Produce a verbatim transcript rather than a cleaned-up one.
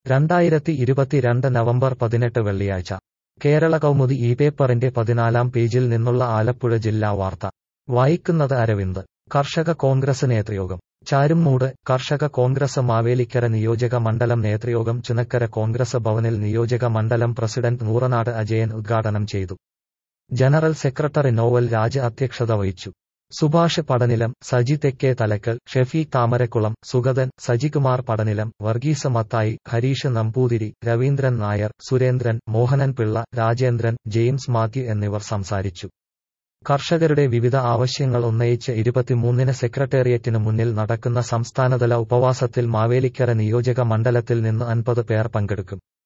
രണ്ടായിരത്തി ഇരുപത്തിരണ്ട് നവംബർ പതിനെട്ട് വെള്ളിയാഴ്ച കേരള കൗമുദി ഈ പേപ്പറിന്റെ പതിനാലാം പേജിൽ നിന്നുള്ള ആലപ്പുഴ ജില്ലാ വാർത്ത വായിക്കുന്നത് അരവിന്ദ്. കർഷക കോൺഗ്രസ് നേതൃയോഗം ചാരുംമൂട്. കർഷക കോൺഗ്രസ് മാവേലിക്കര നിയോജക മണ്ഡലം നേതൃയോഗം ചുനക്കര കോൺഗ്രസ് ഭവനിൽ നിയോജക മണ്ഡലം പ്രസിഡന്റ് നൂറനാട് അജയൻ ഉദ്ഘാടനം ചെയ്തു. ജനറൽ സെക്രട്ടറി നോവൽ രാജ് അധ്യക്ഷത വഹിച്ചു. സുഭാഷ് പടനിലം, സജി തെക്കേ തലക്കൽ, ഷെഫീഖ് താമരക്കുളം, സുഗതൻ, സജികുമാർ പടനിലം, വർഗീസ് മത്തായി, ഹരീഷ് നമ്പൂതിരി, രവീന്ദ്രൻ നായർ, സുരേന്ദ്രൻ, മോഹനൻ പിള്ള, രാജേന്ദ്രൻ, ജെയിംസ് മാത്യു എന്നിവർ സംസാരിച്ചു. കർഷകരുടെ വിവിധ ആവശ്യങ്ങൾ ഉന്നയിച്ച് ഇരുപത്തിമൂന്നിന് സെക്രട്ടേറിയറ്റിനു മുന്നിൽ നടക്കുന്ന സംസ്ഥാനതല ഉപവാസത്തിൽ മാവേലിക്കര നിയോജക മണ്ഡലത്തിൽ നിന്ന് അൻപത് പേർ പങ്കെടുക്കും.